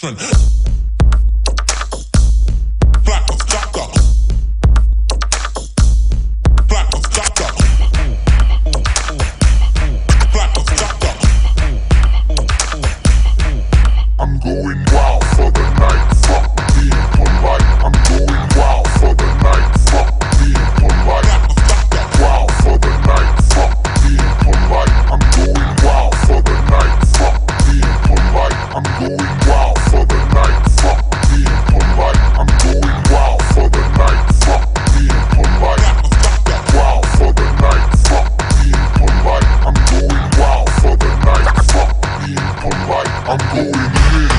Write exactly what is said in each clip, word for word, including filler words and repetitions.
action. Black of Chaka. Black of Chaka. Black of Chaka. I'm going wild for the night. Fuck being polite. I'm going wild for the night. Fuck being polite. Wild for the night. Fuck being polite. I'm going wild for the night. Fuck being polite. I'm going wild for the night. Fuck being polite. I'm going wild for the night. Fuck being polite. Wild for the night. Fuck being polite. I'm going wild for the night. Fuck being polite. I'm going in.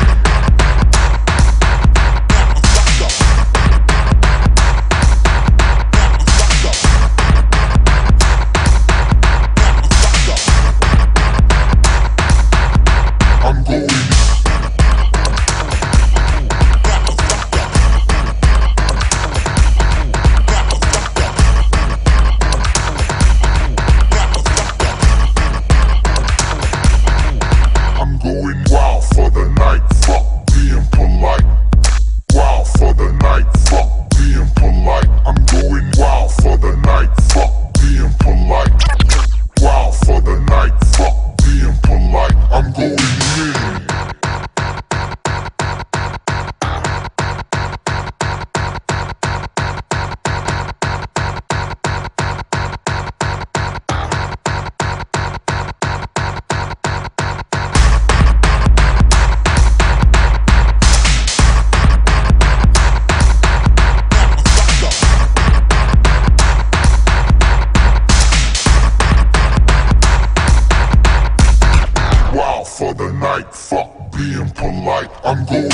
For the night, fuck being polite. I'm going.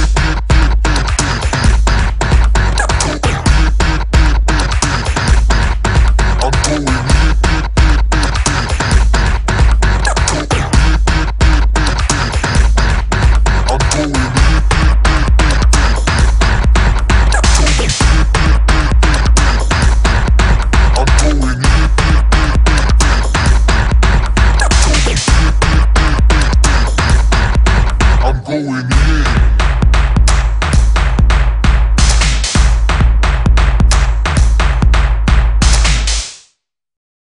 I'm going. I'm going. I'm going.